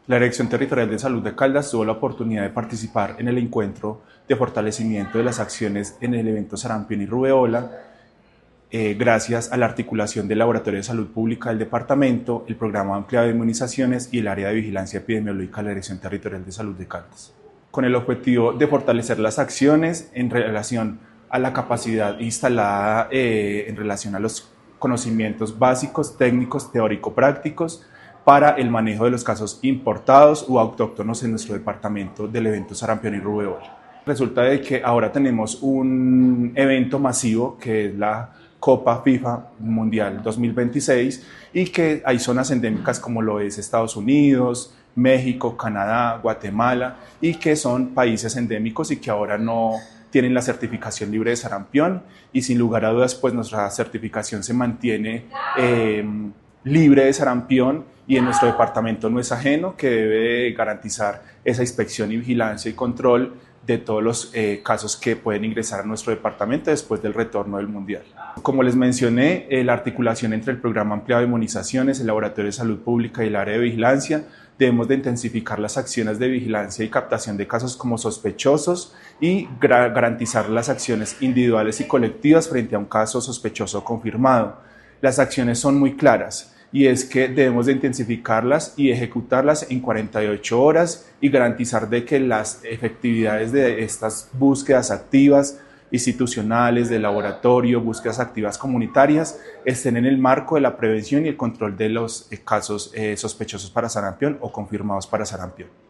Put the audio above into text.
La Dirección Territorial de Salud de Caldas tuvo la oportunidad de participar en el encuentro de fortalecimiento de las acciones en el evento sarampión y rubeola, gracias a la articulación del Laboratorio de Salud Pública del Departamento, el Programa Ampliado de Inmunizaciones y el Área de Vigilancia Epidemiológica de la Dirección Territorial de Salud de Caldas, con el objetivo de fortalecer las acciones en relación a la capacidad instalada en relación a los conocimientos básicos, técnicos, teórico-prácticos para el manejo de los casos importados o autóctonos en nuestro departamento del evento sarampión y rubeola. Resulta de que ahora tenemos un evento masivo que es la Copa FIFA Mundial 2026 y que hay zonas endémicas como lo es Estados Unidos, México, Canadá, Guatemala y que son países endémicos y que ahora no tienen la certificación libre de sarampión y sin lugar a dudas pues nuestra certificación se mantiene libre de sarampión y en nuestro departamento no es ajeno, que debe garantizar esa inspección y vigilancia y control de todos los casos que pueden ingresar a nuestro departamento después del retorno del Mundial. Como les mencioné, la articulación entre el Programa Ampliado de Inmunizaciones, el Laboratorio de Salud Pública y el Área de Vigilancia, debemos de intensificar las acciones de vigilancia y captación de casos como sospechosos y garantizar las acciones individuales y colectivas frente a un caso sospechoso confirmado. Las acciones son muy claras y es que debemos de intensificarlas y ejecutarlas en 48 horas y garantizar de que las efectividades de estas búsquedas activas institucionales, de laboratorio, búsquedas activas comunitarias, estén en el marco de la prevención y el control de los casos sospechosos para sarampión o confirmados para sarampión.